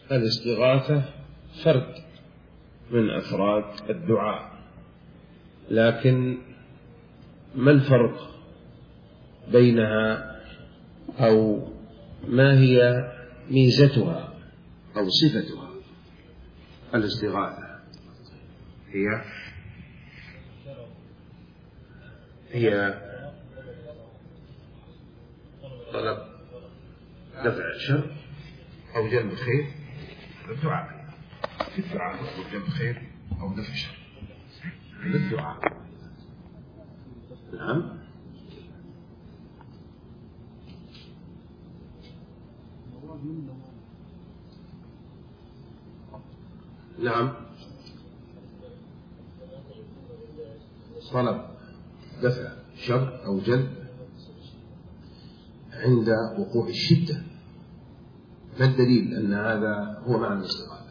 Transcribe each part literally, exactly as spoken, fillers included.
الاستغاثة فرد من أفراد الدعاء، لكن ما الفرق بينها أو ما هي ميزتها أو صفتها؟ الاستغاثة هي هي طلب دفع شر أو جلب خير. الدعاء في الدعاء طلب جلب خير أو دفع شر للدعاء. نعم. نعم. طلب دفع شر أو جلب عند وقوع الشدة. ما الدليل أن هذا هو معنى الاستغاثة؟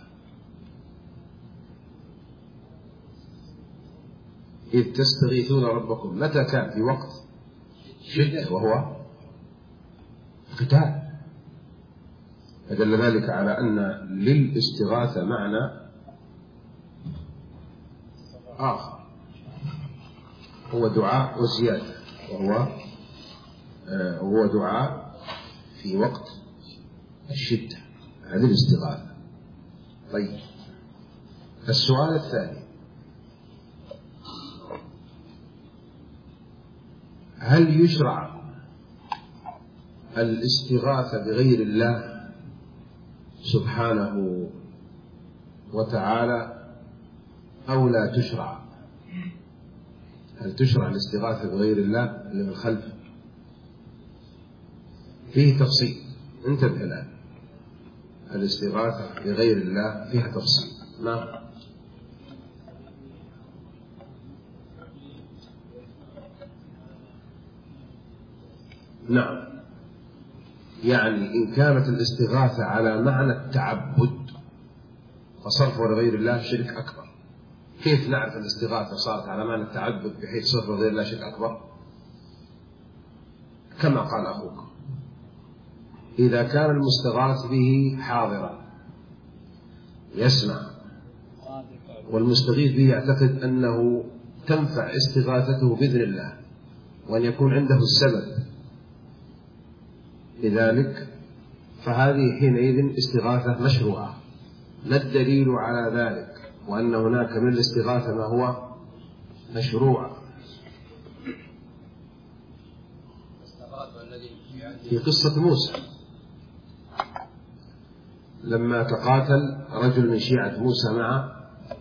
إذ تستغيثون ربكم، متى كان؟ في وقت شدة وهو قتال. فدل ذلك على أن للاستغاثة معنى آخر، هو دعاء وزيادة، وهو آه هو دعاء في وقت الشدة. هذه الاستغاثة. طيب، السؤال الثاني: هل يشرع الاستغاثة بغير الله سبحانه وتعالى أو لا تشرع؟ هل تشرع الاستغاثة بغير الله اللي من الخلف؟ فيه تفصيل، انتبه الآن. الاستغاثة بغير الله فيها تفصيل. ما نعم، يعني إن كانت الاستغاثة على معنى التعبد فصرفه لغير الله شرك أكبر. كيف نعرف الاستغاثة صارت على معنى التعبد بحيث صرفه لغير الله شرك أكبر؟ كما قال أخوك: إذا كان المستغاث به حاضرا يسمع، والمستغيث به يعتقد أنه تنفع استغاثته بإذن الله وأن يكون عنده السبب لذلك، فهذه حينئذ استغاثة مشروعة. ما الدليل على ذلك وأن هناك من الاستغاثة ما هو مشروع؟ في قصة موسى لما تقاتل رجل من شيعة موسى مع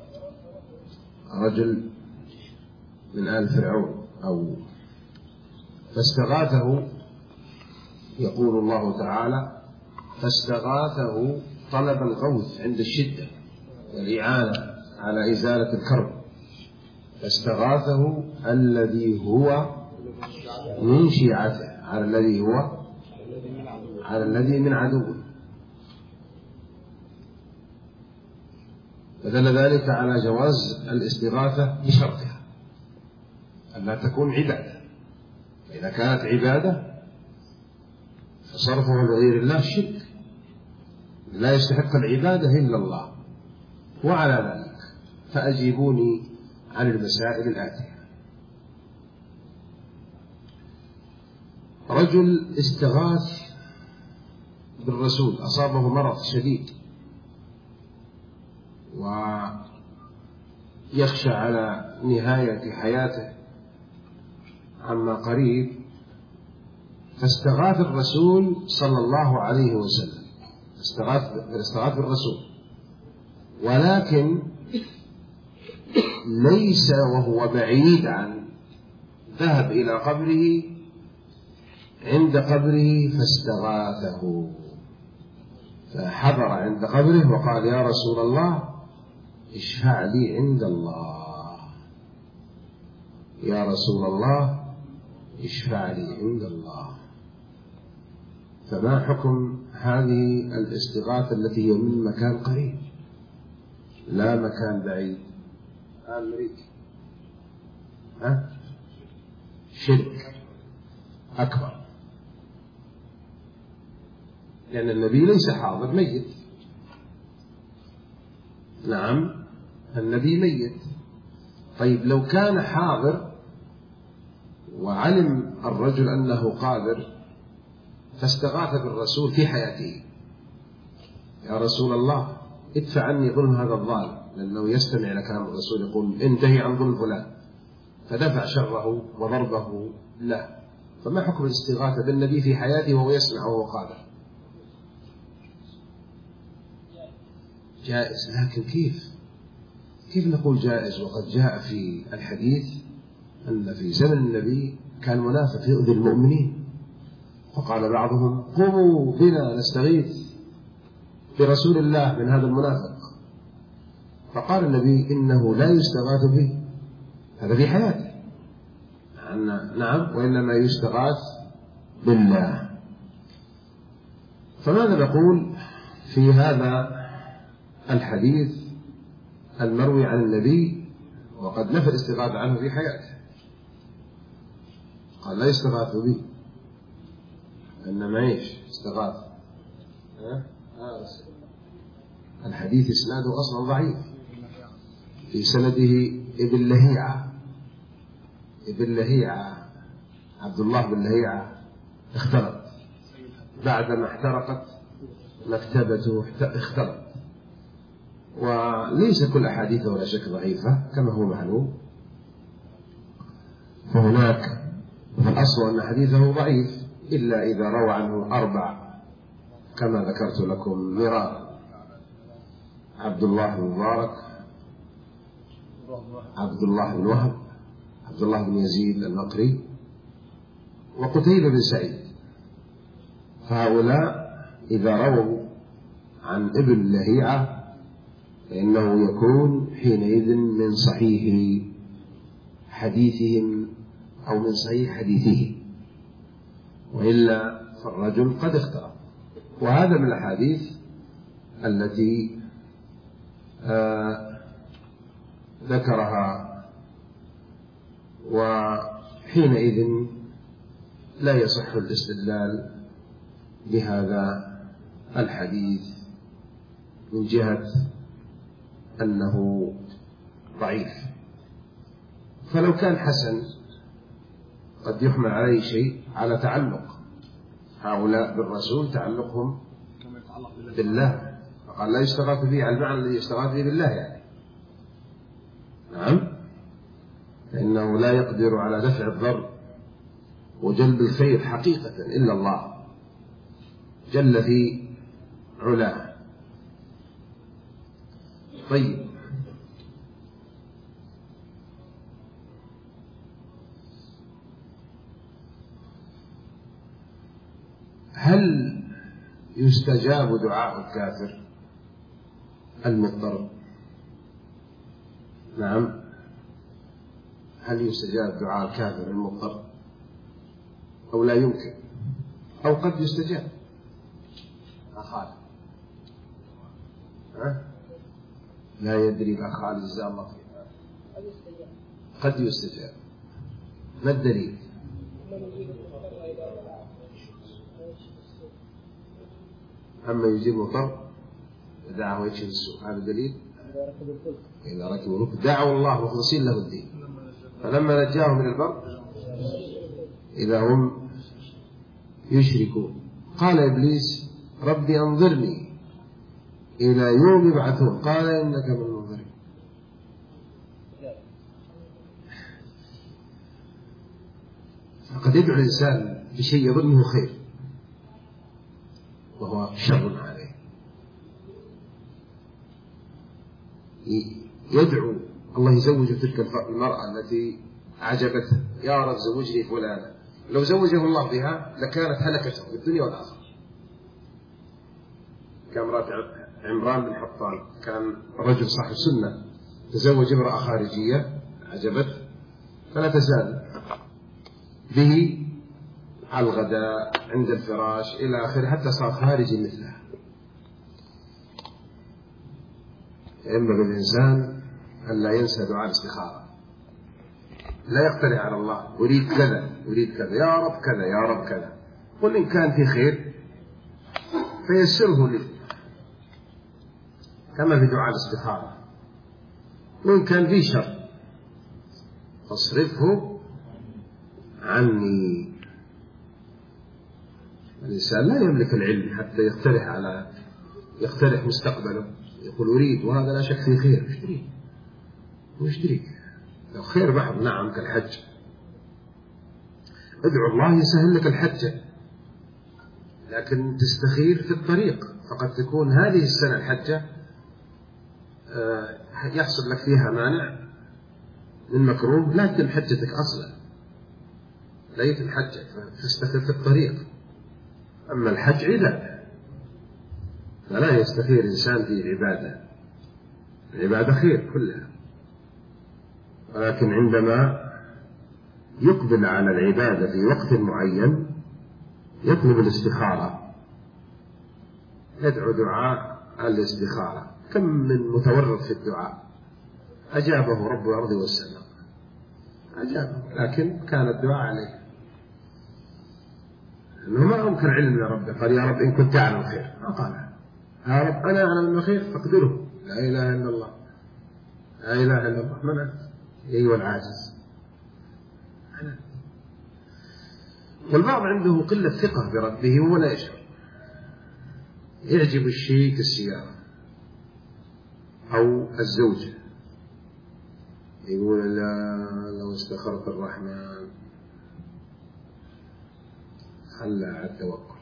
رجل من آل فرعون أو فاستغاثه، يقول الله تعالى: فاستغاثه طلب الغوث عند الشدة والإعانة على إزالة الكرب، فاستغاثه الذي هو من شيعته على الذي هو على الذي من عدوه. فدل ذلك على جواز الاستغاثة بشرطها أن لا تكون عبادة. فإذا كانت عبادة فصرفه لغير الله شرك، لا يستحق العبادة إلا الله. وعلى ذلك فأجيبوني عن المسائل الآتية. رجل استغاث بالرسول، أصابه مرض شديد ويخشى على نهاية حياته عما قريب، فاستغاث الرسول صلى الله عليه وسلم، استغاث استغاث بالرسول، ولكن ليس وهو بعيد عنه، ذهب إلى قبره، عند قبره فاستغاثه، فحضر عند قبره وقال: يا رسول الله اشفع لي عند الله، يا رسول الله اشفع لي عند الله. فما حكم هذه الاستغاثة التي هي من مكان قريب لا مكان بعيد؟ أمريكا ها؟ شرك أكبر، لأن النبي ليس حاضر، ميت، نعم النبي ميت. طيب لو كان حاضر وعلم الرجل أنه قادر فاستغاث بالرسول في حياته: يا رسول الله ادفع عني ظلم هذا الظالم، لأنه يستمع إلى كلام الرسول يقول انتهي عن ظلم فلان، فدفع شره وضربه له. فما حكم الاستغاثة بالنبي في حياته وهو يسمع وهو قادر؟ جائز، لكن كيف كيف نقول جائز وقد جاء في الحديث أن في زمن النبي كان منافق يؤذي المؤمنين، فقال بعضهم قوموا بنا نستغيث برسول الله من هذا المنافق، فقال النبي إنه لا يستغاث به، هذا في حياته. نعم، وإنما يستغاث بالله. فماذا نقول في هذا الحديث المروي عن النبي وقد نفى الاستغاثة عنه في حياته؟ قال لا يستغاث به، إنما إيش استغاث. الحديث إسناده أصلا ضعيف، في سنده ابن لهيعة ابن لهيعة عبد الله بن لهيعة اختلط بعدما احترقت مكتبته، اختلط. وليس كل أحاديثه ولا شك ضعيفة كما هو معلوم، فهناك في الأصل أن حديثه ضعيف إلا إذا روى عنه أربع كما ذكرت لكم مرارا: عبد الله بن مبارك، عبد الله بن وهب، عبد الله بن يزيد المقري، وقتيبة بن سعيد. فهؤلاء إذا رووا عن ابن لهيعة فإنه يكون حينئذ من صحيح حديثهم أو من صحيح حديثه، وإلا فالرجل قد اختلط. وهذا من الأحاديث التي آه ذكرها، وحينئذ لا يصح الاستدلال بهذا الحديث من جهة أنه ضعيف. فلو كان حسن قد يحمل عليه شيء على تعلق هؤلاء بالرسول، تعلقهم بالله، فقال لا يستغاث به على المعنى الذي يستغاث به بالله يعني. نعم، فإنه لا يقدر على دفع الضر وجلب الخير حقيقة إلا الله جل في علاه. طيب، هل يستجاب دعاء الكافر المضطر؟ نعم، هل يستجاب دعاء الكافر المضطر أو لا يمكن؟ أو قد يستجاب؟ أخالد ها؟ لا يدري الأخالد جزاه الله خيرا. قد يستجاب. ما الدليل؟ أما يجيب مضطر دعاه ويكشف السوء، هذا دليل. إذا ركبوا الفلك دعوا الله مخلصين له الدين فلما نجاهم من البر إذا هم يشركون. قال إبليس ربي أنظرني إلى يوم يبعثون، قال إنك من المنظرين. فقد يدعو الإنسان بشيء يظنه خير وهو شر عليه، يدعو الله يزوج تلك المرأة التي عجبته، يا رب زوجني فلانا، لو زوجه الله بها لكانت هلكته في الدنيا والآخرة. كامرأة عمران بن حطان، كان رجل صاحب سنة تزوج امرأة خارجية عجبته فلا تزال به على الغداء عند الفراش إلى آخره حتى صار خارجي مثله. ينبغي الإنسان أن لا ينسى دعاء الاستخارة، لا يقترح على الله أريد كذا أريد كذا يا رب كذا يا رب كذا، قل إن كان في خير فيسره لي. كما في دعاء الاستخارة. وإن كان في شر فاصرفه عني. الإنسان لا يملك العلم حتى يقترح على يقترح مستقبله، يقول أريد وهذا لا شك فيه خير، اشتريه واشتريه لو خير بحر نعم كالحج. ادعو الله يسهل لك الحجة، لكن تستخير في الطريق، فقد تكون هذه السنة الحجة يحصل لك فيها مانع من مكروه لا تتم حجتك أصلا، لا يتم حجك، فاستخير في الطريق. أما الحج عبادة فلا يستخير إنسان في العبادة، العبادة خير كلها، ولكن عندما يقبل على العبادة في وقت معين يطلب الاستخارة، يدعو دعاء الاستخارة. كم من متورط في الدعاء أجابه رب الأرض والسماء، أجابه، لكن كان الدعاء عليه أنه ما أنكر علم لربه، قال يا رب إن كنت أعلم الخير، ما قال يا رب أنا أعلم الخير فاقدره، لا إله إلا الله، لا إله إلا الله، من أنت أيها العاجز. والبعض عنده قلة ثقة بربه ولا يشعر، يعجب الشيء كالسيارة أو الزوجة، يقول لا لو استخرت الرحمن خلى على التوكل،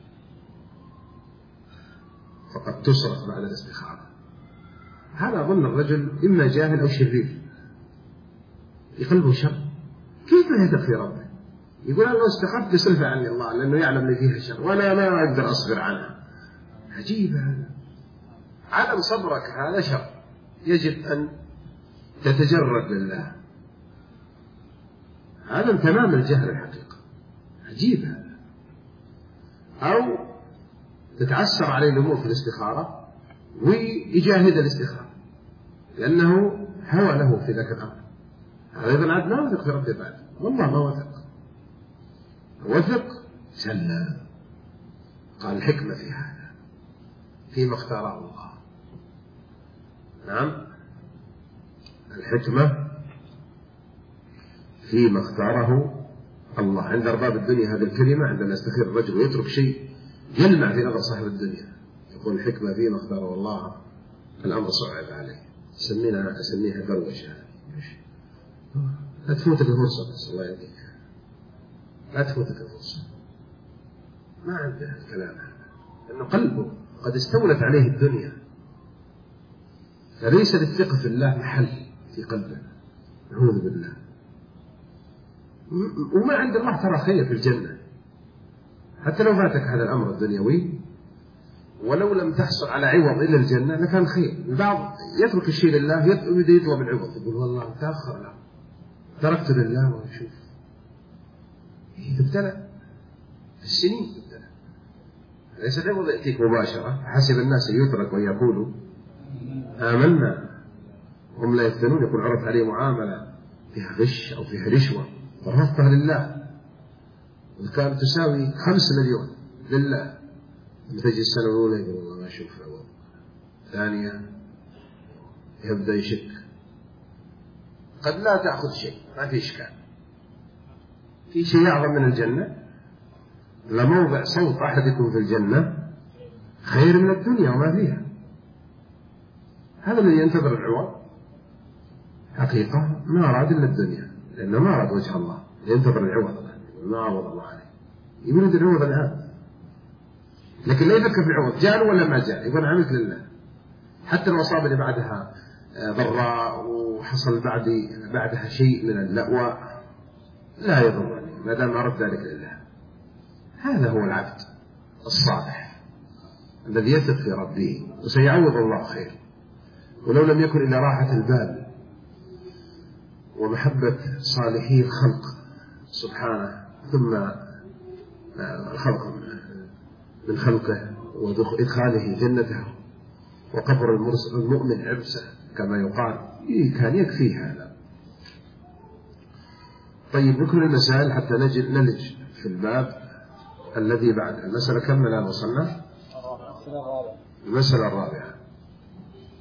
فقد تصرف بعد الاستخارة. هذا أظن الرجل إما جاهل أو شرير، يقلبه شر، كيف لا يثق في ربه؟ يقول أنا لو استخرت بصرفها عني الله لأنه يعلم لي فيها شر وأنا ما أقدر أصبر عنها. عجيب هذا، عدم صبرك هذا شر، يجب أن تتجرد لله، هذا تمام الجهل الحقيقة. عجيب هذا. أو تتعسر عليه الأمور في الاستخارة ويجاهد الاستخارة لأنه هوى له في ذاك الأمر، هذا إذن عاد ما وثق في ربه بعد، والله ما وثق، وثق سلم. قال الحكمة في هذا فيما اختاره الله. نعم، الحكمة فيما اختاره الله. عند أرباب الدنيا هذه الكلمة عندما يستخير الرجل ويترك شيء يلمع في نظر صاحب الدنيا، يقول الحكمة فيما اختاره الله، الأمر صعب عليه. سمينا أسميها بروشة. لا تفوتك الفرصة، بس الله يهديك، لا تفوتك الفرصة. ما عنده الكلام هذا، لأنه قلبه قد استولت عليه الدنيا، فليس للثقة في الله محل في قلبه. نعوذ بالله. وما عند الله ترى خير في الجنة، حتى لو فاتك هذا الأمر الدنيوي ولو لم تحصل على عوض إلا الجنة لكان خير. البعض يترك الشيء لله يبدأ يطلب العوض، يقول والله تأخر، لا تركت لله وشوف تبتلى في السنين، تبتلى. ليس العوض يأتيك مباشرة، حسب الناس يترك ويقولوا آمنا هم لا يفتنون. يقول عرض عليه معاملة فيها غش أو فيها رشوة ورفضها لله وكانت تساوي خمس مليون لله، لما تجي السنة الأولى يقول والله ما أشوف عوض، ثانية يبدأ يشك، قد لا تأخذ شيء، ما في إشكال، في شيء أعظم من الجنة، لموضع صوت أحدكم في الجنة خير من الدنيا وما فيها. هذا الذي ينتظر العوض حقيقة ما أراد إلا الدنيا، لأنه ما أراد وجه الله، ينتظر العوض ما عوض الله عليه، يريد العوض الآن، لكن لا يفكر في العوض جاء ولا ما جاء، يقول عملت لله. حتى لو أصابني بعدها ضراء وحصل بعدي بعدها شيء من اللأوى لا يضرني ما دام أردت ذلك لله. هذا هو العبد الصالح الذي يثق في ربه، وسيعوض الله خير، ولو لم يكن إلا راحة البال ومحبة صالحي الخلق سبحانه، ثم الخلق من خلقه وإدخاله جنته وقبر المؤمن عبسه كما يقال، كان يكفي هذا. طيب نكمل المسائل حتى نجد نلج في الباب الذي بعد المسألة. كم الآن وصلنا؟ المسألة الرابعة.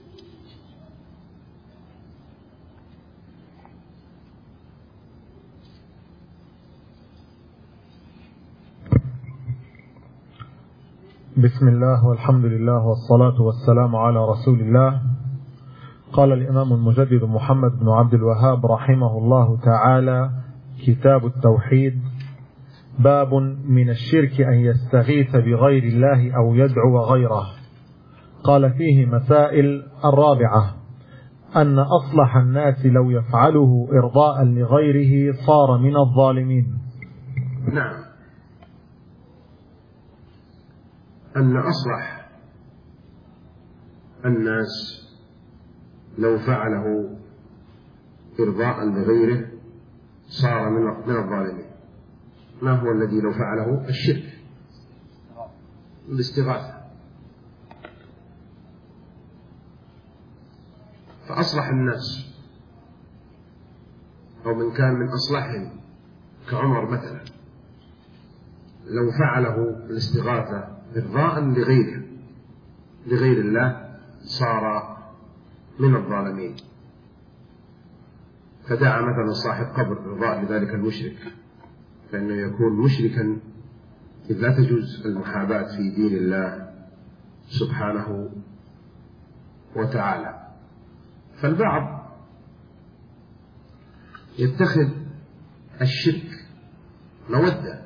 بسم الله والحمد لله والصلاة والسلام على رسول الله. قال الإمام المجدد محمد بن عبد الوهاب رحمه الله تعالى: كتاب التوحيد. باب من الشرك أن يستغيث بغير الله أو يدعو غيره. قال فيه مسائل. الرابعة أن أصلح الناس لو يفعله إرضاء لغيره صار من الظالمين. نعم، أن أصلح الناس لو فعله إرضاء لغيره صار من الظالمين. ما هو الذي لو فعله؟ الشرك، الاستغاثة. فأصلح الناس أو من كان من أصلحهم كعمر مثلا لو فعله الاستغاثة إرضاء لغيره لغير الله صار من الظالمين. فدعا مثلا صاحب قبر إرضاء لذلك المشرك، فإنه يكون مشركا إذ لا تجوز المحاباة في دين الله سبحانه وتعالى. فالبعض يتخذ الشرك مودة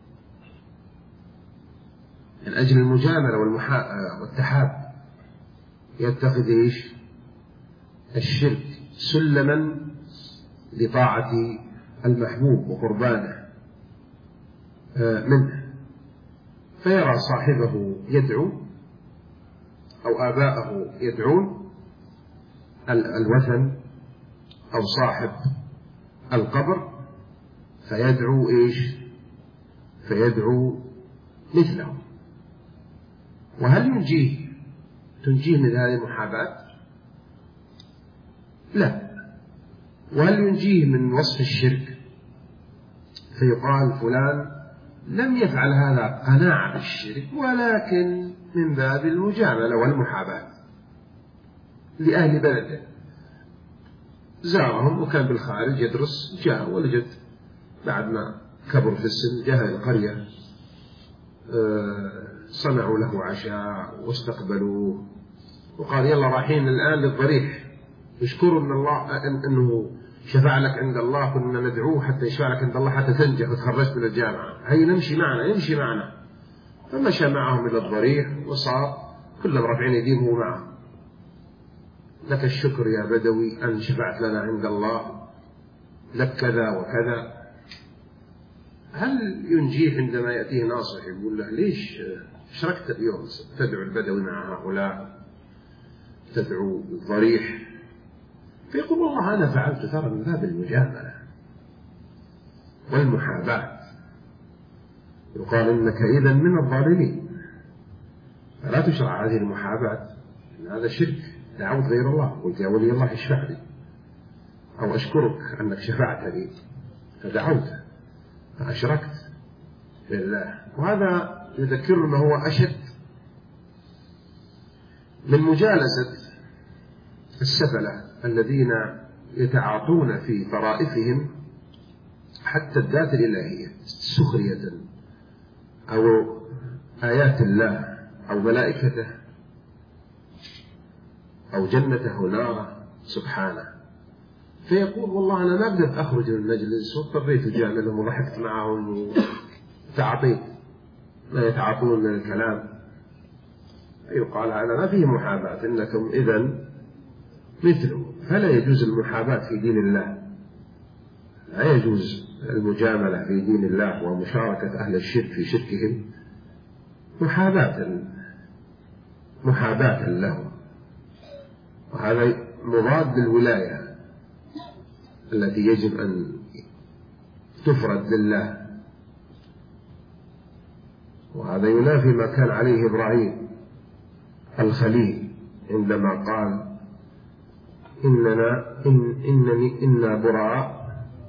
من أجل المجاملة والتحاب، يتخذ إيش؟ الشرك سلما لطاعة المحبوب وقربانه منه، فيرى صاحبه يدعو أو آباءه يدعون الوثن أو صاحب القبر فيدعو إيش؟ فيدعو مثله. وهل ينجيه تنجيه من هذه المحاباة؟ لا. وهل ينجيه من وصف الشرك فيقال فلان لم يفعل هذا قناعة بالشرك ولكن من باب المجاملة والمحاباة لأهل بلده، زارهم وكان بالخارج يدرس، جاء ولجد بعد ما كبر في السن جاء القرية، صنعوا له عشاء واستقبلوه وقال يلا رايحين الآن للضريح، يشكروا أن الله إن أنه شفع لك عند الله، كنا ندعوه حتى يشفع لك عند الله حتى تنجح وتخرجت من الجامعة، هيا نمشي معنا يمشي معنا. فمشى معهم إلى الضريح وصار كلهم رافعين يديهم هو معه، لك الشكر يا بدوي أن شفعت لنا عند الله، لك كذا وكذا. هل ينجيه عندما يأتيه ناصح يقول له ليش اشركت اليوم تدعو البدوي مع هؤلاء، تدعو الضريح؟ فيقول والله أنا فعلت ترى من باب المجاملة والمحاباة. يقال إنك إذا من الظالمين، فلا تشرع هذه المحاباة، هذا شرك. دعوت غير الله، قلت يا ولي الله اشفع لي، أو أشكرك أنك شفعت لي، فدعوت فأشركت بالله. وهذا يذكر ما هو أشد من مجالسة السفلة الذين يتعاطون في طرائفهم حتى الذات الإلهية سخرية أو آيات الله أو ملائكته أو جنته وناره سبحانه، فيقول والله أنا ما قدرت أخرج من المجلس واضطريت أجاملهم وضحكت معهم وتعاطيت ما يتعاطون من الكلام. يقال هذا ما فيه محاباة، إنكم إذن مثله. فلا يجوز المحاباة في دين الله، لا يجوز المجاملة في دين الله ومشاركة أهل الشرك في شركهم محاباة محاباة له. وهذا مضاد للولاية التي يجب أن تفرد لله، وهذا ينافي ما كان عليه إبراهيم الخليل عندما قال إننا إن إنني إنا براء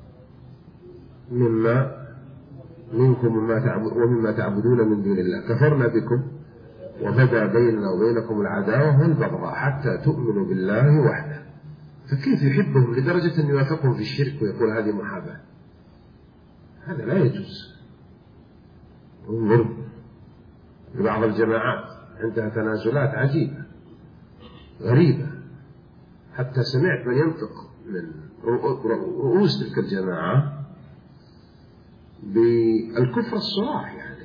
مما منكم ومما تعبد ومما تعبدون من دون الله كفرنا بكم وبدا بيننا وبينكم العداوة والبغضاء حتى تؤمنوا بالله وحده. فكيف يحبهم لدرجة أن يوافقهم في الشرك ويقول هذه محاباة؟ هذا لا يجوز. انظر بعض الجماعات عندها تنازلات عجيبة غريبة، حتى سمعت من ينطق من رؤوس تلك الجماعة بالكفر الصراح، يعني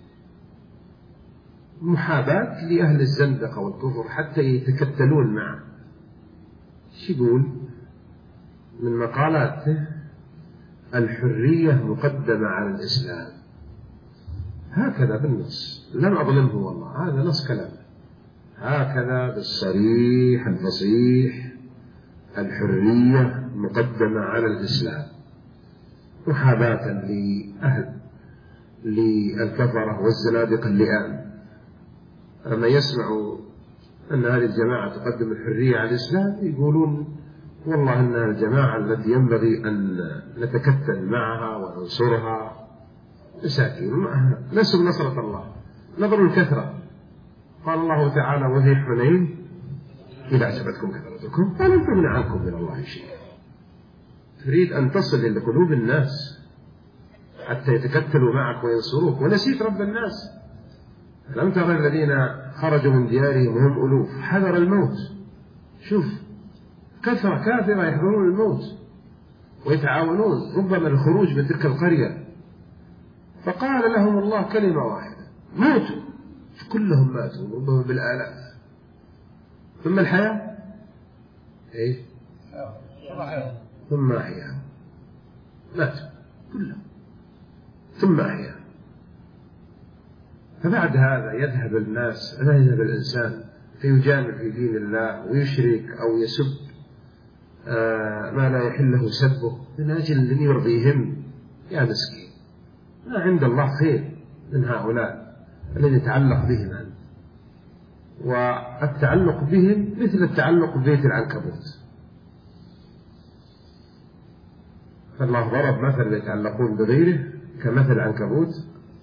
محاباة لأهل الزندقة والكفر حتى يتكتلون معه. ايش يقول من مقالاته؟ الحرية مقدمة على الإسلام، هكذا بالنص، لم أظلمه والله، هذا نص كلام، هكذا بالصريح الفصيح، الحرية مقدمة على الإسلام، محاباة لأهل للكفرة والزنادقة اللئام. لما يسمعوا أن هذه الجماعة تقدم الحرية على الإسلام يقولون والله أنها الجماعة التي ينبغي أن نتكتل معها وننصرها. مساكين نسوا نصرة الله، نظروا الكثرة. قال الله تعالى وذي حنين إذا أعجبتكم كثرتكم فلن تغن عنكم من الله شيئا. تريد أن تصل إلى قلوب الناس حتى يتكتلوا معك وينصروك، ونسيت رب الناس. لم ترى الذين خرجوا من ديارهم وهم ألوف حذر الموت، شوف كثرة كافرة يحذرون الموت ويتعاونون ربما الخروج من تلك القرية، فقال لهم الله كلمة واحدة موتوا، كلهم ماتوا ربما بالآلاف. ثم الحياة إيه؟ ثم أحياهم، ماتوا كلهم ثم أحياهم. فبعد هذا يذهب الناس، لا يذهب الإنسان فيجامل في دين الله ويشرك أو يسب آه ما لا يحل له سبه من أجل أن يرضيهم. يا مسكين، ما عند الله خير من هؤلاء الذي يتعلق بهم أنت، والتعلق بهم مثل التعلق ببيت العنكبوت. فالله ضرب مثل يتعلقون بغيره كمثل عنكبوت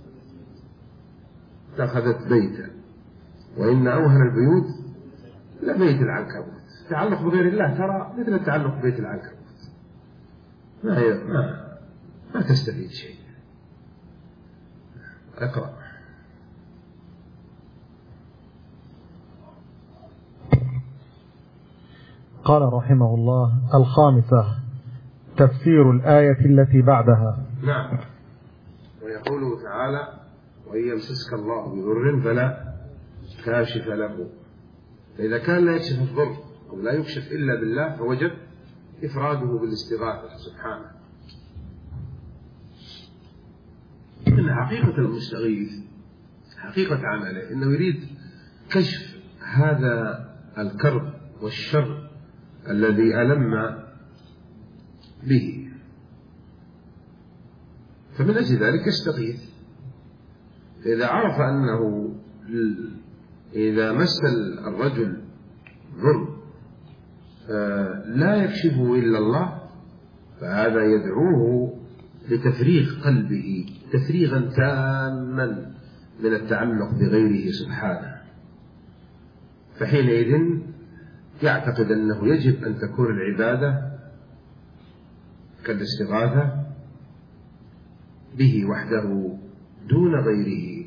اتخذت بيتا وإن أوهن البيوت لبيت العنكبوت. التعلق بغير الله ترى مثل التعلق ببيت العنكبوت، ما هي ما, ما تستفيد شيء. اقرأ. قال رحمه الله: الخامسة تفسير الآية التي بعدها. نعم. ويقوله تعالى: وإن يمسسك الله بضر فلا كاشف له. فإذا كان لا يكشف الضر أو لا يكشف إلا بالله فوجب إفراده بالاستغاثة سبحانه. إن حقيقة المستغيث حقيقة عمله إنه يريد كشف هذا الكرب والشر الذي ألم به، فمن أجل ذلك يستغيث. فإذا عرف أنه إذا مس الرجل ضر لا يكشفه إلا الله فهذا يدعوه لتفريغ قلبه تفريغا تاما من التعلق بغيره سبحانه. فحينئذ يعتقد أنه يجب أن تكون العبادة كالاستغاثة به وحده دون غيره.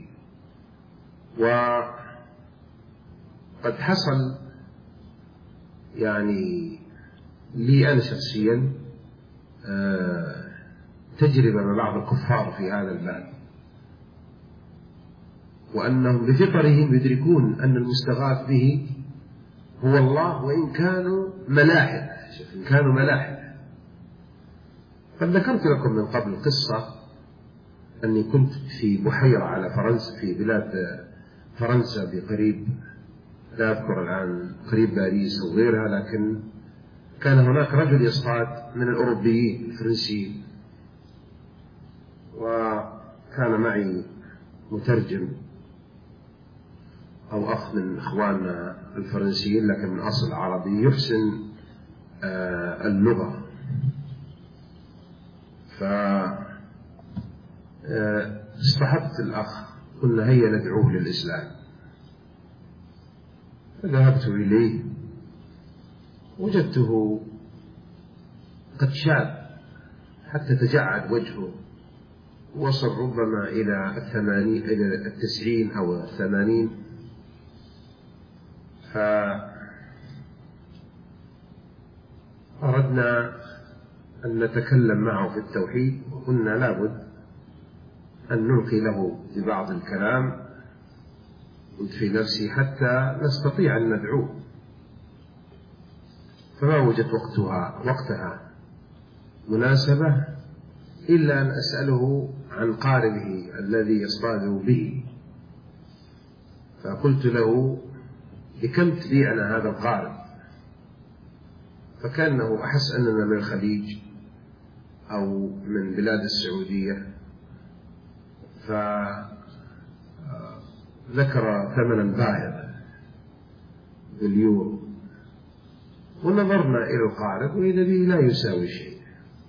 وقد حصل يعني لي أنا شخصيا تجربة مع بعض الكفار في هذا الباب، وأنهم بفطرهم يدركون أن المستغاث به هو الله وإن كانوا ملاحد، إن كانوا ملاحد. قد ذكرت لكم من قبل قصة أني كنت في بحيرة على فرنسا في بلاد فرنسا بقريب، لا أذكر الآن، قريب باريس أو غيرها، لكن كان هناك رجل يصطاد من الأوروبيين الفرنسيين، وكان معي مترجم أو أخ من إخواننا الفرنسيين لكن من أصل عربي يحسن اللغة. فاصطحبت الأخ، قلنا هيا ندعوه للإسلام. فذهبت إليه وجدته قد شاب حتى تجعد وجهه وصل ربما إلى الثمانين إلى التسعين أو الثمانين. فأردنا أن نتكلم معه في التوحيد، وقلنا لابد أن نلقي له ببعض الكلام قلت في نفسي حتى نستطيع أن ندعوه، فما وجدت وقتها وقتها مناسبة إلا أن أسأله عن قاربه الذي يصطاد به، فقلت له بكم تبيعنا هذا القارب؟ فكأنه أحس أننا من الخليج أو من بلاد السعودية، فذكر ثمنا باهظا باليورو، ونظرنا إلى القارب وإذا به لا يساوي شيء.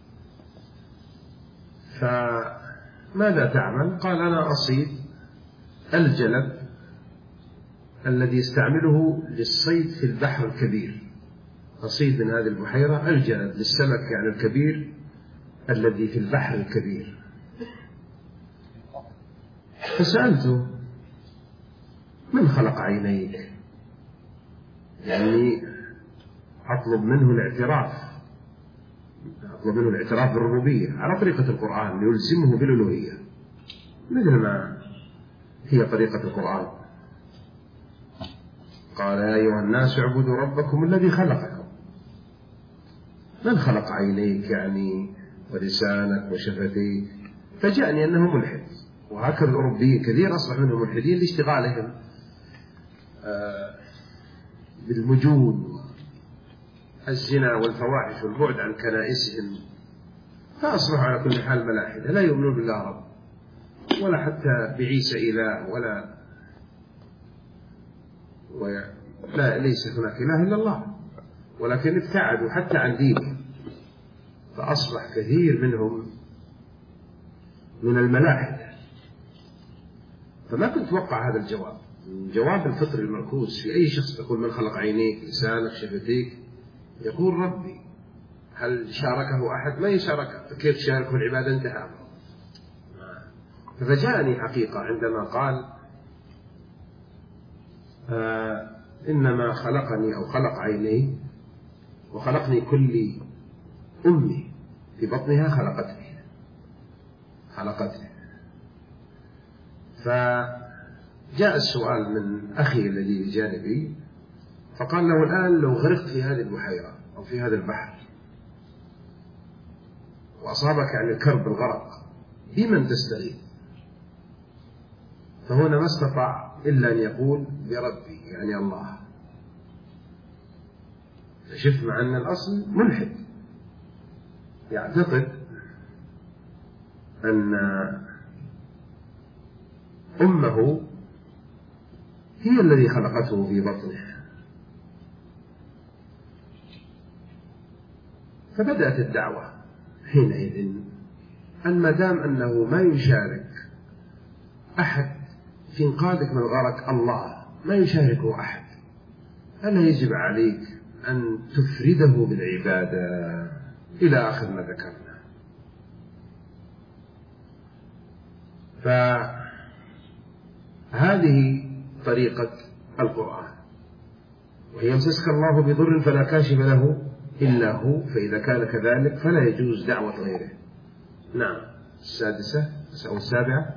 فماذا تعمل؟ قال أنا أصيد الجلب الذي يستعمله للصيد في البحر الكبير، أصيد من هذه البحيرة الجلب للسمك يعني الكبير الذي في البحر الكبير. فسألته من خلق عينيك؟ يعني أطلب منه الاعتراف، أطلب منه الاعتراف بالربوبية على طريقة القرآن ليلزمه بالألوهية مثل ما هي طريقة القرآن. قال يا أيها الناس اعبدوا ربكم الذي خلقكم. من خلق عينيك يعني ولسانك وشفتيك؟ فجاءني أنه ملحد، وهكذا الأوروبيين كثير أصبح منهم ملحدين لاشتغالهم بالمجون الزنا والفواحش والبعد عن كنائسهم، فأصبحوا على كل حال ملاحدة لا يؤمنون بالله رب ولا حتى بعيسى إله ولا لا ليس هناك إله إلا الله، ولكن ابتعدوا حتى عن دينه، فأصبح كثير منهم من الملاحدة. فما كنت أتوقع هذا الجواب، جواب الفطر المركوز في أي شخص تقول من خلق عينيك لسانك شفتيك، يقول ربي. هل شاركه أحد؟ ما يشارك، فكيف تشاركه العبادة؟ انتهى. ففجأني حقيقة عندما قال آه إنما خلقني أو خلق عيني وخلقني كل أمي في بطنها خلقتني خلقتني فجاء السؤال من أخي الذي بجانبي، فقال له الآن لو غرقت في هذه البحيرة أو في هذا البحر وأصابك يعني الكرب الغرق، بمن تستغيث؟ فهنا ما استطاع إلا أن يقول بربي يعني الله. فشفت مع أن الأصل ملحد يعتقد أن أمه هي الذي خلقته في بطنه. فبدأت الدعوة حينئذ أن ما دام أنه ما يشارك أحد في إنقاذك من الغرق الله، ما يشاركه أحد، ألا يجب عليك أن تفرده بالعبادة إلى آخر ما ذكرنا. فهذه طريقة القرآن، ويمسسك الله بضر فلا كاشف له إلا هو، فإذا كان كذلك فلا يجوز دعوة غيره. نعم. السادسة أو السابعة.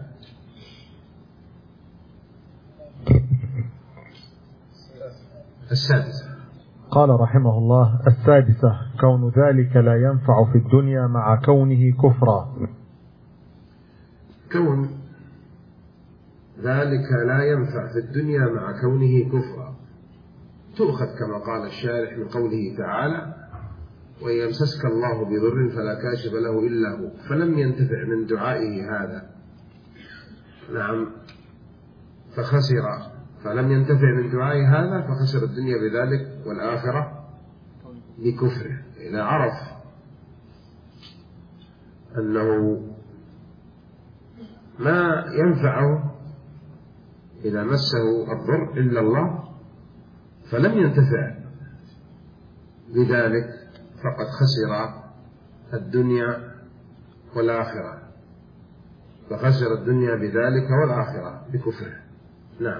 السادسة. قال رحمه الله: السادسة كون ذلك لا ينفع في الدنيا مع كونه كفرا. كون ذلك لا ينفع في الدنيا مع كونه كفرا تؤخذ كما قال الشارح من قوله تعالى: وإن يمسسك الله بضر فلا كاشف له إلا هو، فلم ينتفع من دعائه هذا. نعم. فخسر، فلم ينتفع من دعائه هذا فخسر الدنيا بذلك والآخرة بكفره. إذا عرف أنه ما ينفعه إذا مسه الضر إلا الله فلم ينتفع بذلك فقد خسر الدنيا والآخرة. فخسر الدنيا بذلك والآخرة بكفره. نعم.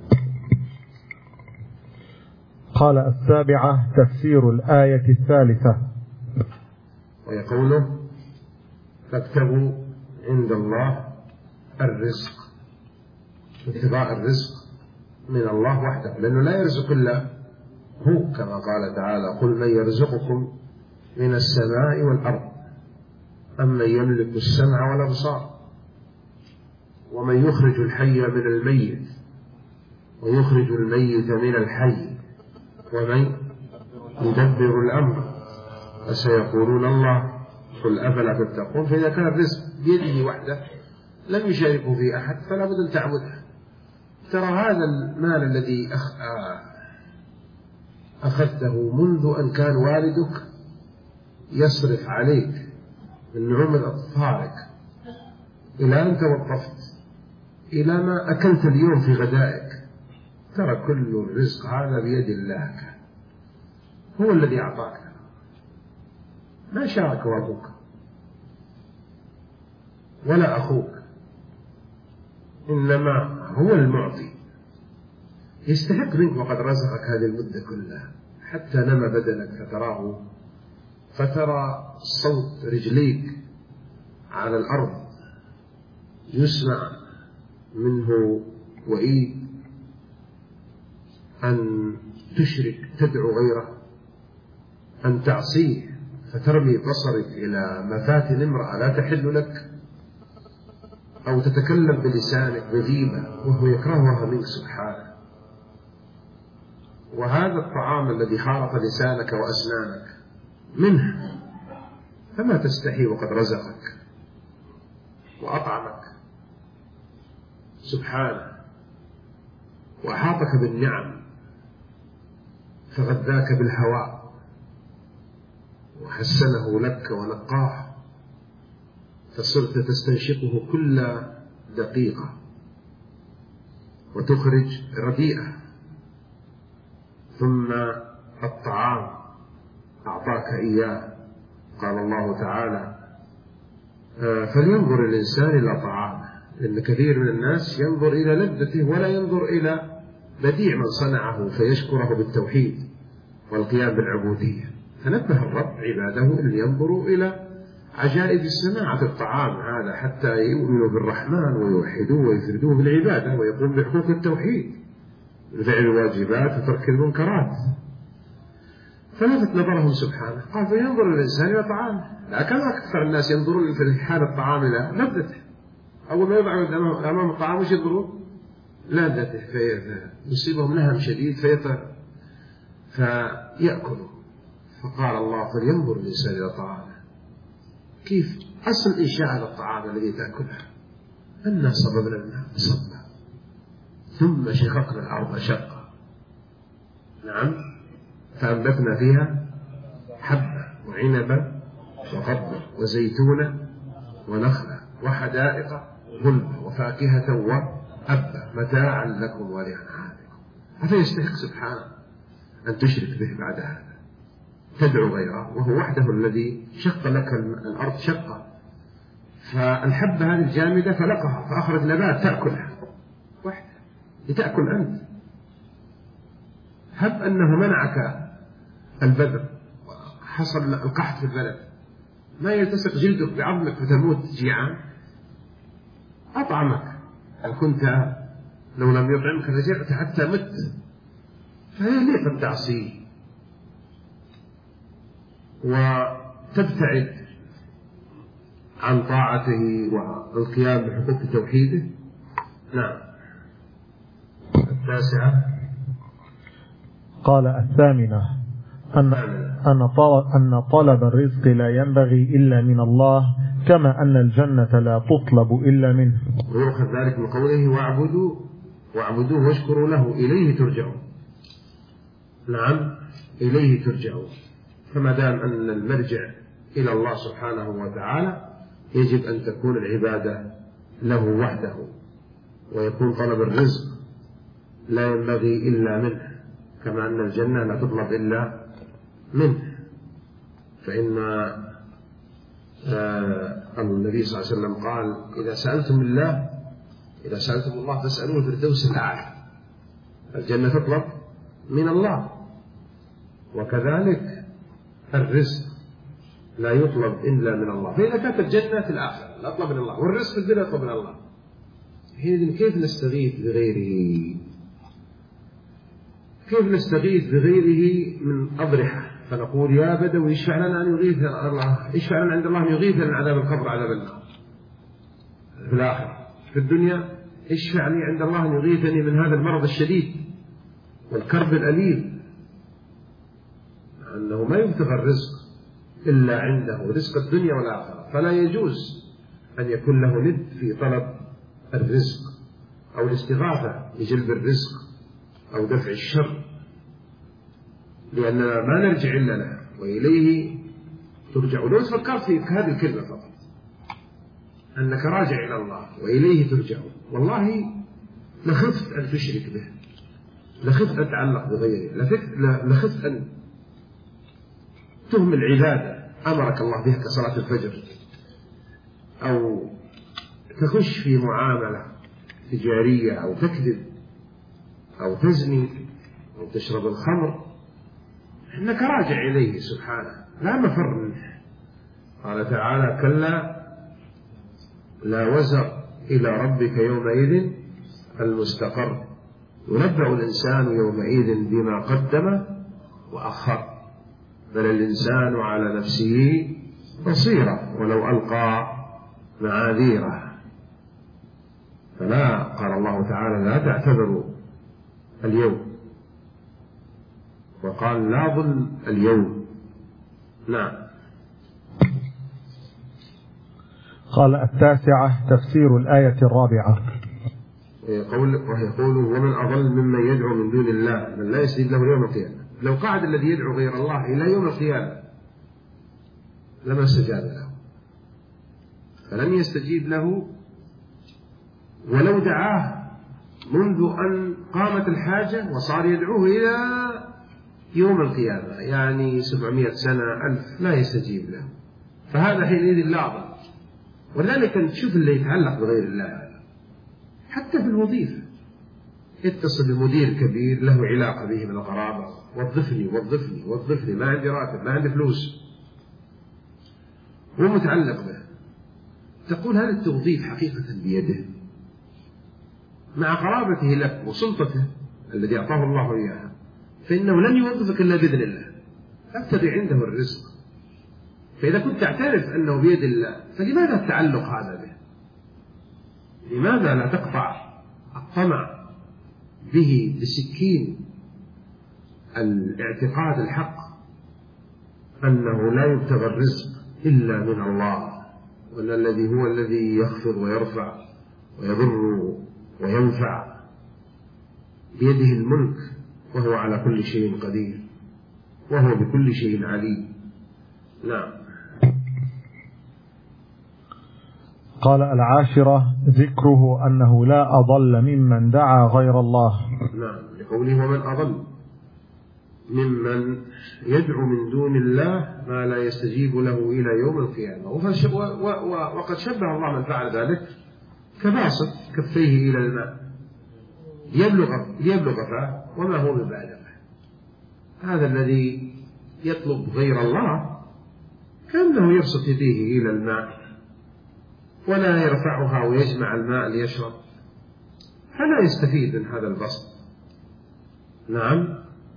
قال السابعة تفسير الآية الثالثة، وهي قوله فاكتبوا عند الله الرزق، ابتغاء الرزق من الله وحده، لأنه لا يرزق إلا هو، كما قال تعالى قل من يرزقكم من السماء والأرض أمن يملك السمع والأبصار ومن يخرج الحي من الميت ويخرج الميت من الحي ومن يدبر الأمر فسيقولون الله قل أفلا تتقون. فإذا كان الرزق بيده وحده لم يشاركه في أحد فلا بد أن تعبده. ترى هذا المال الذي أخذته منذ أن كان والدك يصرف عليك من نعومة أطفالك إلى أن توظفت إلى ما أكلت اليوم في غدائك، ترى كل الرزق هذا بيد الله، هو الذي أعطاك، ما شارك أبوك ولا أخوك، إنما هو المعطي، يستحق منك وقد رزقك هذه المدة كلها حتى نمى بدنك فتراه فترى صوت رجليك على الأرض يسمع منه وإيد أن تشرك تدعو غيره، أن تعصيه فترمي بصرك إلى مفاتن امرأة لا تحل لك، أو تتكلم بلسانك بغيبة وهو يكرهها منك سبحانه. وهذا الطعام الذي خالط لسانك وأسنانك منه، فما تستحي وقد رزقك وأطعمك سبحانه وأحاطك بالنعم، فغذاك بالهواء وحسنه لك ونقاه، فصرت تستنشقه كل دقيقة وتخرج رديئة. ثم الطعام أعطاك إياه، قال الله تعالى فلينظر الإنسان إلى طعامه، لأن كثير من الناس ينظر إلى لذته ولا ينظر إلى بديع من صنعه فيشكره بالتوحيد والقيام بالعبودية. فنبه الرب عباده أن ينظروا إلى عجائب صناعة الطعام هذا حتى يؤمنوا بالرحمن ويوحدوه ويفردوه بالعبادة ويقوم بحقوق التوحيد من فعل الواجبات وترك المنكرات. فلفت نظرهم سبحانه قال فينظر الإنسان إلى طعامه، لكن أكثر الناس ينظرون في حال الطعام إلى لذته، أول ما يضع أمام الطعام وش ينظرون؟ لذته، فيصيبهم نهم شديد فيأكلوا. فقال الله فلينظر الإنسان إلى طعامه، كيف أصل إنشاء هذا الطعام الذي تأكله؟ أنا صببنا الماء صبا ثم شققنا الأرض شقا، نعم، فأنبتنا فيها حبة وعنبا وقضبا وزيتونا ونخلا وحدائق غلبا وفاكهة وأبا متاعا لكم ولأنعامكم. أفيستحق سبحانه أن تشرك به بعد هذا، تدعو غيره وهو وحده الذي شق لك الأرض شقا، فالحبة هذه الجامدة فلقها فأخرج نبات تأكلها وحده لتأكل أنت. هب أنه منعك البذر وحصل القحط في البلد، ما يلتصق جلدك بعظمك فتموت جيعان، أطعمك، هل كنت لو لم يطعمك رجعت حتى مت؟ فهي ليك أن تعصيه وتبتعد عن طاعته والقيام بحقوق توحيده. نعم. التاسعة قال الثامنة أن أن أن طلب الرزق لا ينبغي إلا من الله، كما أن الجنة لا تطلب إلا منه. ويؤخذ ذلك من قوله واعبدوا واعبدوه واشكروا له إليه ترجعون. نعم، إليه ترجعون. فما دام أن المرجع إلى الله سبحانه وتعالى يجب أن تكون العبادة له وحده، ويكون طلب الرزق لا ينبغي إلا منه، كما أن الجنة لا تطلب إلا منه. فإن آه النبي صلى الله عليه وسلم قال إذا سألتم الله إذا سألتم الله فاسألوه الفردوس الأعلى. الجنة تطلب من الله، وكذلك الرزق لا يطلب إلا من الله. فإذا كانت الجنة في الآخرة لا تطلب من الله، والرزق في الدنيا يطلب من الله، حينئذ كيف نستغيث بغيره؟ كيف نستغيث بغيره من أضرحة فنقول يا بدوي اشفع لنا أن يغيث الله، اشفع لنا عند الله أن يغيث لنا عذاب القبر عذاب النار في الآخرة. في الدنيا اشفع لي عند الله أن يغيثني من هذا المرض الشديد والكرب الأليم، أنه ما يبتغى الرزق إلا عنده رزق الدنيا والآخرة، فلا يجوز أن يكون له ند في طلب الرزق أو الاستغاثة بجلب الرزق أو دفع الشر، لأننا ما نرجع إلا له وإليه ترجع. لو فكرت في هذه الكلمة فقط أنك راجع إلى الله وإليه ترجع، والله لخفت أن تشرك به، لخفت أن تعلق بغيره، لخفت أن تهمل عبادة أمرك الله بها كصلاة الفجر، أو تخش في معاملة تجارية، أو تكذب، أو تزني، أو تشرب الخمر، إنك راجع إليه سبحانه لا مفر منه. قال تعالى كلا لا وزر إلى ربك يومئذ المستقر، ينبأ الإنسان يومئذ بما قدم وأخر، بل الإنسان على نفسه بصيرة ولو ألقى معاذيره. فلا، قال الله تعالى لا تعتبروا اليوم، وقال لا ظلم اليوم. نعم. قال التاسعة تفسير الآية الرابعة. ويقول ومن أضل ممن يدعو من دون الله من لا يستجيب له يوم القيامة. لو قعد الذي يدعو غير الله إلى يوم القيامة لما استجاب له، فلم يستجيب له ولو دعاه منذ أن قامت الحاجة، وصار يدعوه إلى يوم القيامة، يعني سبعمائة سنة ألف لا يستجيب له، فهذا حينئذ لا ضل. ولذلك نشوف اللي يتعلق بغير الله حتى في الوظيفة، اتصل بمدير كبير له علاقة به من القرابة، وظفني وظفني وظفني، ما عندي راتب، ما عندي فلوس، هو متعلق به. تقول هذا التوظيف حقيقة بيده مع قرابته لك وسلطته الذي أعطاه الله إياها، فإنه لن يوظفك إلا بإذن الله، ابتغي عنده الرزق. فإذا كنت تعترف أنه بيد الله فلماذا التعلق هذا به؟ لماذا لا تقطع الطمع به بسكين الاعتقاد الحق أنه لا يبتغى الرزق إلا من الله، وأن الذي هو الذي يخفض ويرفع ويضر وينفع، بيده الملك، وهو على كل شيء قدير، وهو بكل شيء عليم. نعم. قال العاشرة ذكره أنه لا أضل ممن دعا غير الله. نعم، لقوله ومن أضل ممن يدعو من دون الله ما لا يستجيب له إلى يوم القيامة. وقد شبه الله من فعل ذلك كباسط كفيه إلى الماء يبلغ يبلغ فاه وما هو ببالغه. هذا الذي يطلب غير الله كأنه يبسط يديه إلى الماء ولا يرفعها ويجمع الماء ليشرب، فلا يستفيد من هذا البسط. نعم.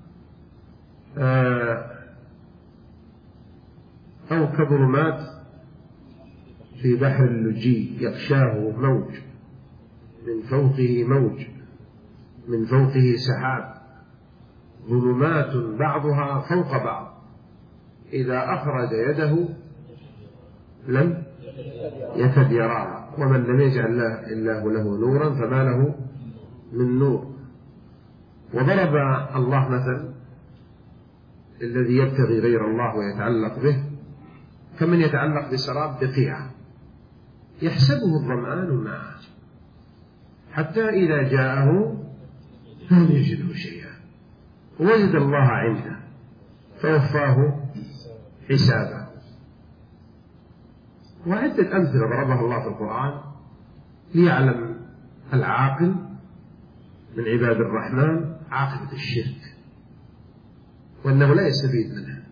أو كظلمات في بحر اللجي يغشاه موج من فوقه موج من فوقه سحاب، ظلمات بعضها فوق بعض إذا أخرج يده لم يكد يراها، ومن لم يجعل الله له نورا فما له من نور. وضرب الله مثل الذي يبتغي غير الله ويتعلق به كمن يتعلق بسراب بقيعة يحسبه الظمآن ماء حتى إذا جاءه لم يجده شيئا ووجد الله عنده فوفاه حسابه. وعدة أمثلة ضربها الله في القرآن ليعلم العاقل من عباد الرحمن عاقبة الشرك وأنه لا يستفيد منها.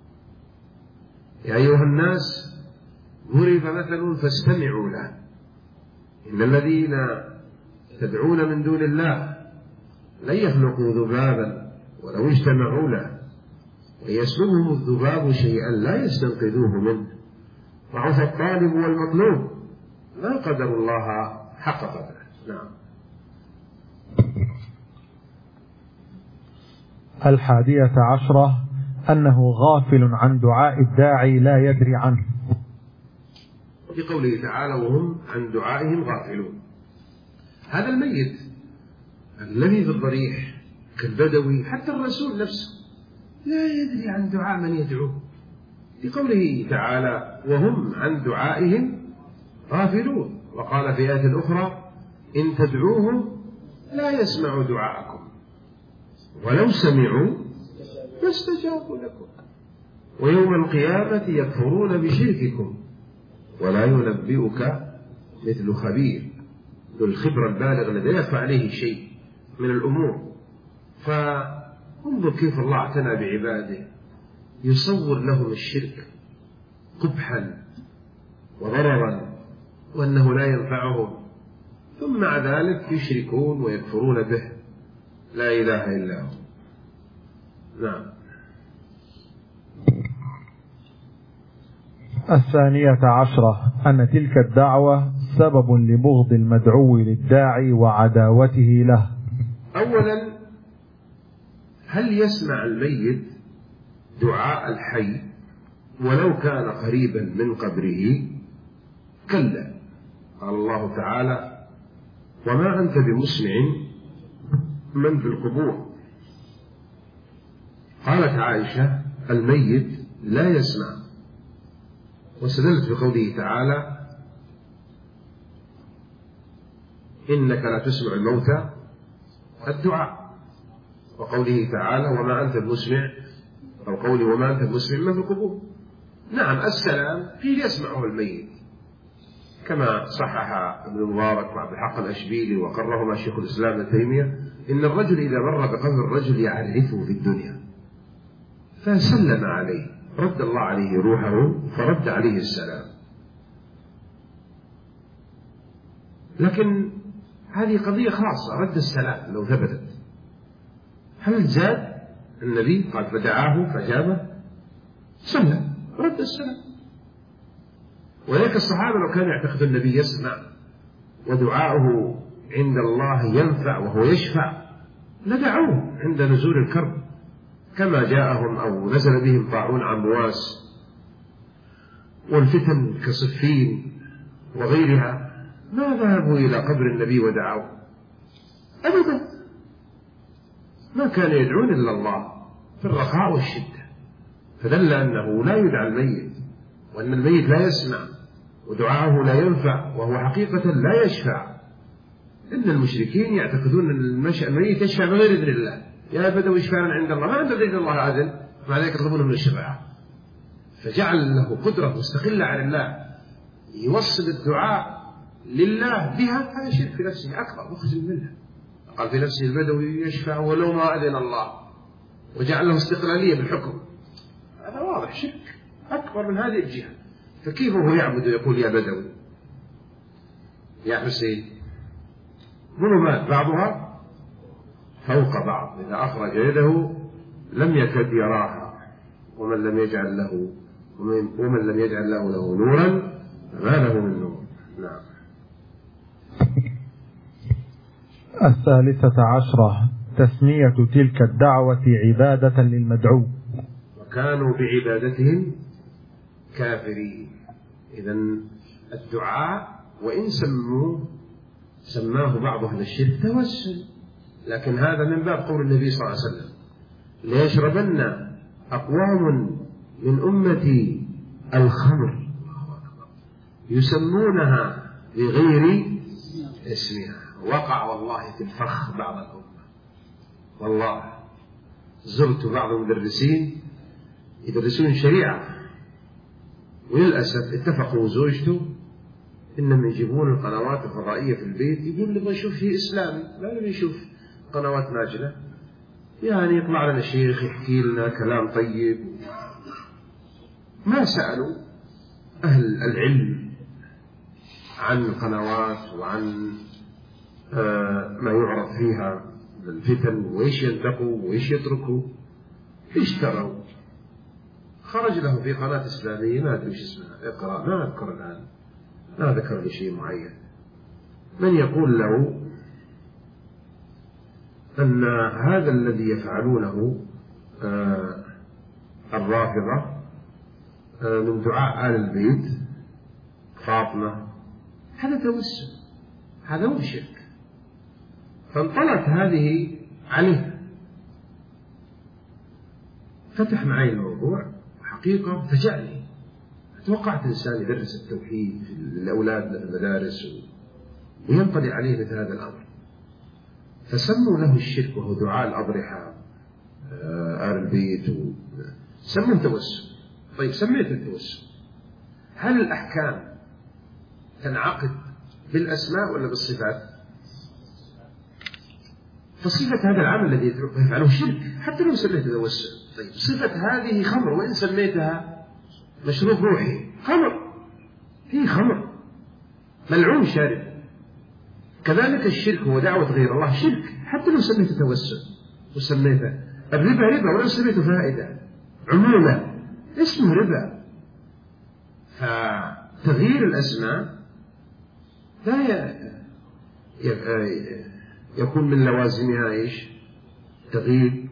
يا أيها الناس ضرب مثل فاستمعوا له إن الذين تدعون من دون الله لن يخلقوا ذبابا ولو اجتمعوا له ويسلبهم الذباب شيئا لا يستنقذوه منه ضعف الطالب والمطلوب لا قدر الله حق قدره. نعم. الحادية عشرة أنه غافل عن دعاء الداعي لا يدري عنه، في قوله تعالى وهم عن دعائهم غافلون. هذا الميت الذي في الضريح كالبدوي حتى الرسول نفسه لا يدري عن دعاء من يدعوه، في قوله تعالى وهم عن دعائهم غافلون. وقال في آية أخرى إن تدعوهم لا يسمعوا دعاءكم ولو سمعوا ما استجابوا لكم ويوم القيامة يكفرون بشرككم ولا ينبئك مثل خبير، ذو الخبرة البالغ الذي لا يخفى عليه شيء من الأمور. فانظر كيف الله اعتنى بعباده، يصور لهم الشرك قبحا وضررا وأنه لا ينفعهم، ثم مع ذلك يشركون ويكفرون به، لا إله إلا هو. نعم. الثانية عشرة أن تلك الدعوة سبب لبغض المدعو للداعي وعداوته له. أولا، هل يسمع الميت دعاء الحي ولو كان قريبا من قبره؟ كلا. قال الله تعالى وما أنت بمسمع من في القبور. قالت عائشة الميت لا يسمع، واستدلت بقوله تعالى إنك لا تسمع الموتى الدعاء، وقوله تعالى وما أنت بمسمع، أو قوله وما أنت بمسمع من في القبور. نعم، السلام قيل يسمعه الميت كما صحح ابن المبارك وعبد الحق الأشبيلي وقررهما شيخ الإسلام ابن تيمية إن الرجل إذا مر بقبر الرجل يعرفه في الدنيا فسلم عليه رد الله عليه روحه فرد عليه السلام. لكن هذه قضية خاصة، رد السلام لو ثبتت. هل زاد النبي قال فدعاه فجابه؟ سلم رد السلام. ولذلك الصحابة لو كانوا يعتقدون النبي يسمع ودعاؤه عند الله ينفع وهو يشفع لدعوه عند نزول الكرب، كما جاءهم أو نزل بهم طاعون عمواس والفتن كصفين وغيرها، ما ذهبوا إلى قبر النبي ودعوه أبدا، ما كان يدعون إلا الله في الرخاء والشدة، فدل أنه لا يدعى الميت وأن الميت لا يسمع ودعاءه لا ينفع وهو حقيقة لا يشفع. إن المشركين يعتقدون أن الميت يشفع بغير إذن الله، يا بدوي اشفعنا عند الله، ما عند إذن الله عدل، مع ذلك يطلبون من الشفاعة. فجعل له قدرة مستقلة عن الله يوصل الدعاء لله بها، هذا شرك في نفسه أكبر مخزن منها. قال في نفسه البدوي يشفع ولو ما أذن الله، وجعل له استقلالية بالحكم. هذا واضح شرك أكبر من هذه الجهة. فكيف هو يعبد ويقول يا بدوي يا حسين؟ ظلمات بعضها فوق بعض، إذا أخرج يده لم يكد يراها، ومن لم يجعل له ومن لم يجعل له له نورا فما له من نور. نعم. الثالثة عشرة تسمية تلك الدعوة عبادة للمدعو، وكانوا بعبادتهم كافرين. إذن الدعاء وإن سموه سماه بعض أهل الشرك توسل، لكن هذا من باب قول النبي صلى الله عليه وسلم ليشربن أقوام من أمتي الخمر يسمونها بغير اسمها. وقع والله في الفخ بعض الأمة. والله زرت بعض المدرسين يدرسون شريعة وللأسف اتفقوا زوجته إنهم يجيبون القنوات الفضائية في البيت، يقول نبغى نشوف شيء إسلامي، لا نبغى نشوف قنوات ماجنة، يعني يطلع لنا شيخ يحكي لنا كلام طيب. ما سألوا أهل العلم عن القنوات وعن ما يعرض فيها من الفتن، وإيش ينتقوا وإيش يتركوا. اشتروا، خرج له في قناة إسلامية ما أدري وش اسمها، اقرأ، ما أذكر الآن، ما ذكر لي شيء معين، من يقول له أن هذا الذي يفعلونه آه الرافضة آه من دعاء آل البيت فاطمة هذا توسل، هذا هو الشرك. فانطلت هذه عليه، فتح معي الموضوع حقيقة فجأني. توقعت إنسان يدرس التوحيد للأولاد في المدارس وينطلع عليه مثل هذا الأمر، فسموا له الشرك وهو دعاء الأضرحة آل البيت، سموه توسل. طيب سميت التوسل، هل الأحكام تنعقد بالأسماء ولا بالصفات؟ فصفة هذا العمل الذي يفعله الشرك حتى لو سميته توسل. طيب صفة هذه خمر، وإن سميتها مشروب روحي خمر، هي خمر ملعون شارب. كذلك الشرك هو دعوة غير الله شرك حتى لو سميته توسل وسميته الربا ربا ولو سميته فائدة عمولة اسمه ربا. فتغيير الأسماء لا يكون من لوازمها إيش؟ تغيير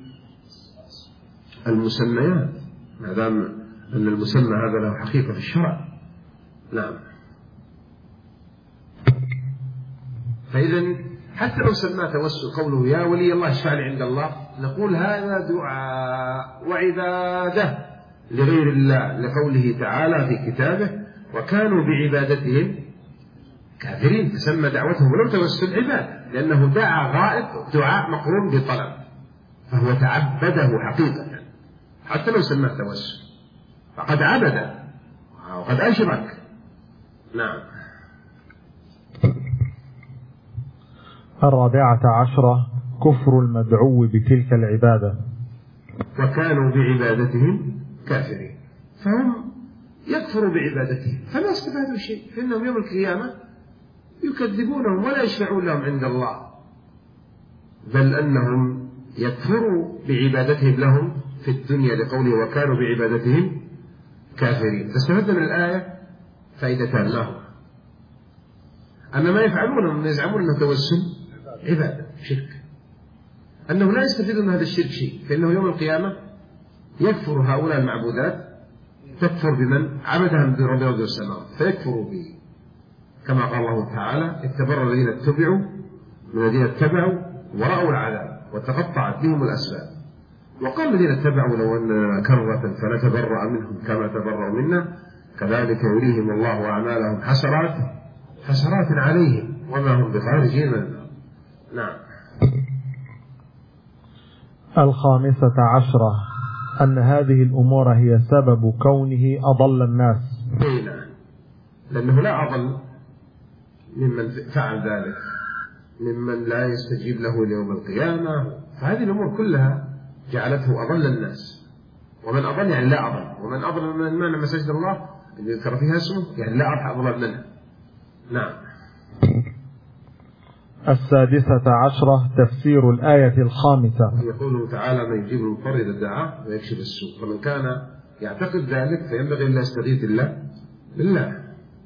المسميات، ما دام أن المسمى هذا له حقيقة في الشرع. نعم. فإذا حتى لو سماه توسل، قوله يا ولي الله اشفع لي عند الله، نقول هذا دعاء وعبادة لغير الله، لقوله تعالى في كتابه وكانوا بعبادتهم كافرين، تسمى دعوتهم ولو توسل عبادة، لأنه دعا غائب دعاء مقرون بطلب، فهو تعبده حقيقة حتى لو سماه توسل، فقد عبد وقد أشرك. نعم. الرابعة عشرة كفر المدعو بتلك العبادة. وكانوا بعبادتهم كافرين، فهم يكفروا بعبادتهم فما استفادوا شيء، فإنهم يوم القيامة يكذبونهم ولا يشفعون لهم عند الله، بل أنهم يكفروا بعبادتهم لهم في الدنيا لقوله وكانوا بعبادتهم كافرين. فاستفدنا من الآية فائدتان لهم. أما ما يفعلونه من يزعمون أنه توسل عبادة شرك، أنه لا يستفيد من هذا الشرك شيء، فإنه يوم القيامة يكفر هؤلاء المعبودات، تكفر بمن عبدها من رب الأرض والسماوات فيكفروا به، كما قال الله تعالى اتبرأ الذين اتبعوا من الذين اتبعوا ورأوا العذاب وتقطعت بهم الأسباب. وقال الذين اتبعوا لو أن كرة فنتبرأ منهم كما تبرأوا منا كذلك يريهم الله أعمالهم حسرات حسرات عليهم وما هم بخارجين من النار. نعم. الخامسة عشرة أن هذه الأمور هي سبب كونه أضل الناس. نعم، لأنه لا أضل ممن فعل ذلك، ممن لا يستجيب له ليوم القيامة، فهذه الأمور كلها جعلته أضل الناس. ومن أضل يعني لا أضل، ومن أضل من منع مساجد الله اللي ذكر فيها اسمه يعني لا أضل منه. نعم. السادسة عشرة تفسير الآية الخامسة. يقوله تعالى من يجيب المضطر إذا دعاه ويكشف السوء، فمن كان يعتقد ذلك فينبغي أن يستغيث الله بالله.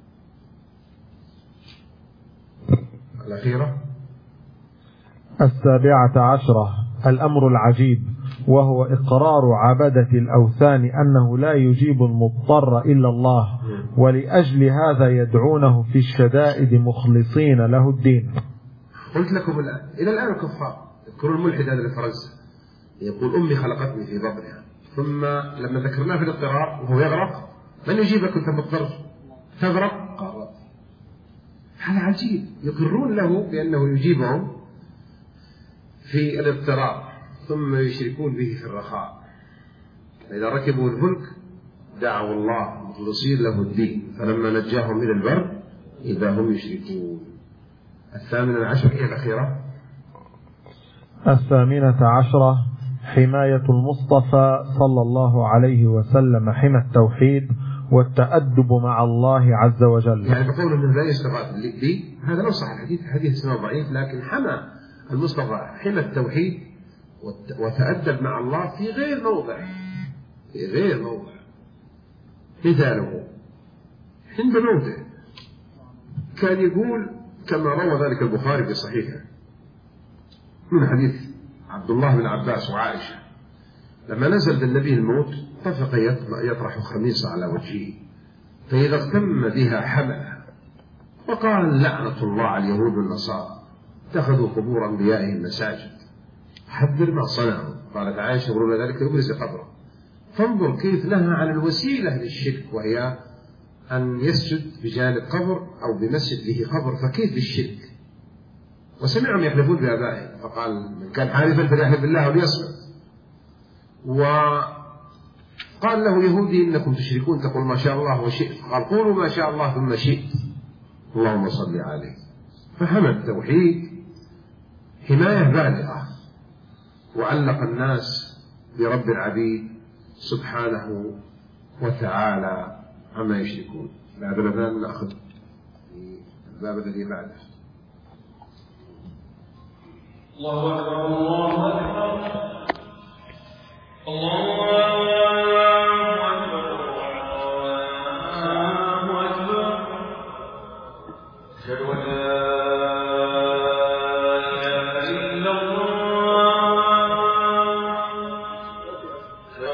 الأخيرة السابعة عشرة الأمر العجيب، وهو إقرار عبدة الأوثان أنه لا يجيب المضطر إلا الله، ولأجل هذا يدعونه في الشدائد مخلصين له الدين. قلت لكم الآن إلى الآن الكفار يذكرون الملحد هذا اللي فرنسا يقول أمي خلقتني في بطنها، ثم لما ذكرناه في الاضطرار وهو يغرق من يجيبك أنت مضطر تغرق؟ قال هذا عجيب، يقرون له بأنه يجيبهم في الاضطرار ثم يشركون به في الرخاء. إذا ركبوا الفلك دعوا الله يصير له الدين، فلما نجاهم إلى البر إذا هم يشركون. الثامنة عشر هي الأخيرة. الثامنة عشرة حماية المصطفى صلى الله عليه وسلم حمى التوحيد والتأدب مع الله عز وجل. يعني بقول أنه لا يستغاث لي، هذا لو صح الحديث، الحديث اسمه ضعيف، لكن حمى المصطفى حمى التوحيد وتأدب مع الله في غير موضع، في غير موضع. مثاله عند موته كان يقول كما روى ذلك البخاري في صحيحه من حديث عبد الله بن عباس وعائشة، لما نزل بالنبي الموت طفق يطرح خميصة على وجهه، فإذا اغتم بها حملها وقال لعنة الله على اليهود والنصارى اتخذوا قبور أنبيائهم مساجد، حذر ما صنعوا. قالت عائشة يقولون ذلك يبرز قبره، فانظر كيف نهى عن الوسيلة للشرك وهي أن يسجد بجانب قبر أو بمسجد به قبر، فكيف بالشرك؟ وسمعهم يحلفون بآبائهم، فقال من كان حالفا فليحلف بالله وليصمت. وقال له يهودي إنكم تشركون تقول ما شاء الله وشئت، قال قولوا ما شاء الله ثم شئت اللهم صل عليه. فحمى التوحيد حماية بالغة، وعلق الناس برب العبيد سبحانه وتعالى عما يشركون. بعد الأذان نأخذ في الباب الذي بعده. الله أكبر الله أكبر الله